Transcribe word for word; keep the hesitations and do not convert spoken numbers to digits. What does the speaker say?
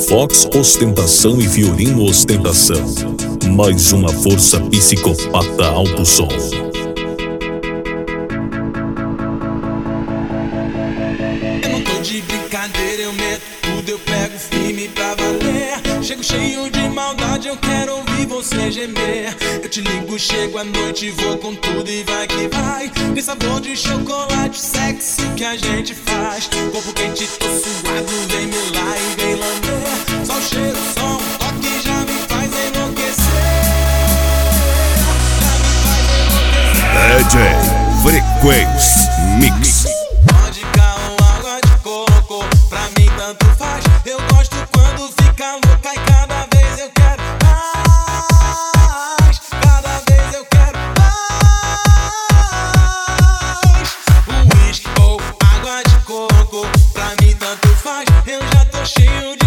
Fox ostentação e violino ostentação. Mais uma força psicopata alto som. Eu não tô de brincadeira, eu meto tudo, eu pego firme pra valer. Chego cheio de maldade, eu quero ouvir você gemer. Eu te ligo, chego à noite, vou com tudo e vai que vai. Tem sabor de chocolate, sexy que a gente faz. Corpo quente, tô suado, vem me lá e vem lamber. Só o cheiro, só um toque já me faz enlouquecer. Já me faz enlouquecer. D J Frequência Mix. Vodka ou água de coco, pra mim tanto faz. Eu gosto quando fica louca e cada vez eu quero mais. Cada vez eu quero mais. Whisky ou água de coco, pra mim tanto faz. Eu já tô cheio de